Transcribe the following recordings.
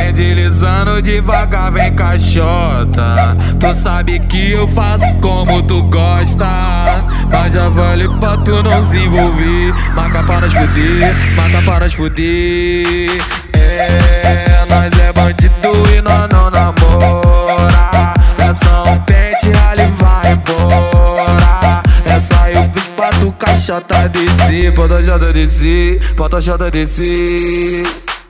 vem deslizando devagar, vem caixota. Tu sabe que eu faço como tu gosta, mas já vale pra tu não se envolver. Marca para fuder, marca para fuder. É, nós é bandido e nós não namora. É só um pente, ali vai embora. Essa eu fiz pra tu caixota descer. Bota a jota descer, bota a jota descer.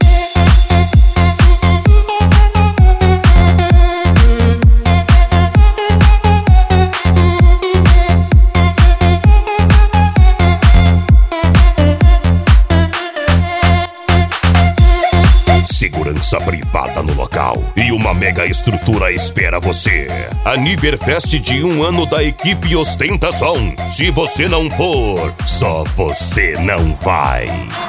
Segurança privada no local e uma mega estrutura espera você. Aniverfest de 1 ano da equipe Ostentação. Se você não for, só você não vai.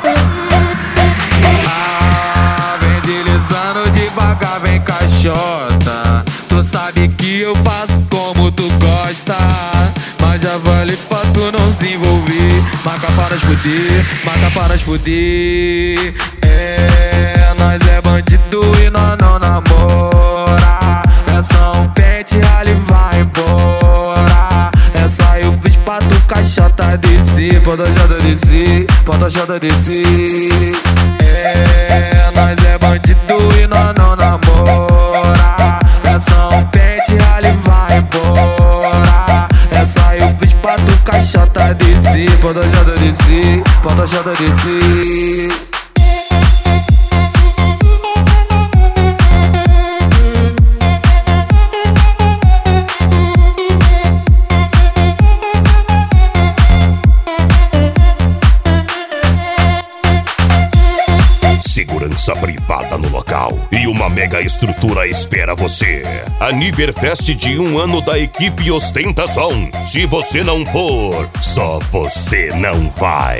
Vem deslizando devagar, vem caixota. Tu sabe que eu faço como tu gosta, mas já vale pra tu não se envolver. Marca para fuder, marca para fuder. É, nós é bandido e nós não namora. É só um pente, ali vai embora. Essa eu fiz pra tu caixota descer. Bota a jota descer, bota a jota descer. É, nós é bandido e nós não namora. É só um pente, ali vai embora. Essa eu fiz pra tu caixota descer. Bota a jota descer, bota a jota descer. Segurança privada no local e uma mega estrutura espera você. Aniverfest de 1 ano da equipe Ostentação. Se você não for, só você não vai.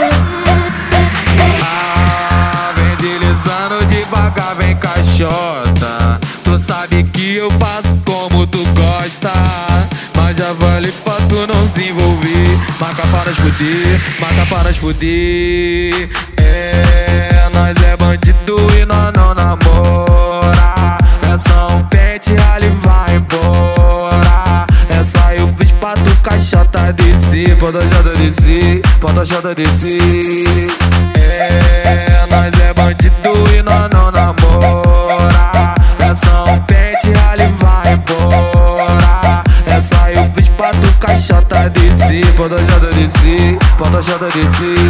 Vem deslizando devagar, vem caixota. Tu sabe que eu faço como tu gosta, mas já vale pra tu não se envolver. Marca para fuder, marca para fuder. É, nós é bandido e nós não namora. É só um pente, ali vai embora. Essa eu fiz pra tu caixota descer. Bota a jota descer, bota a jota descer. É, nós é bandido e nós não namora. É só um pente, ali vai embora. Essa eu fiz pra tu caixota descer. Bota a jota descer, bota a jota descer.